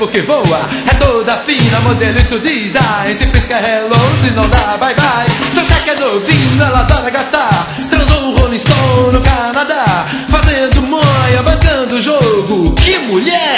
porque voa. É toda fina, modelo e tu design. Se pisca hello, se não dá bye bye. Seu cheque é novinho, ela adora gastar. Transou um Rolling Stone no Canadá, fazendo manha, bancando o jogo. Que mulher!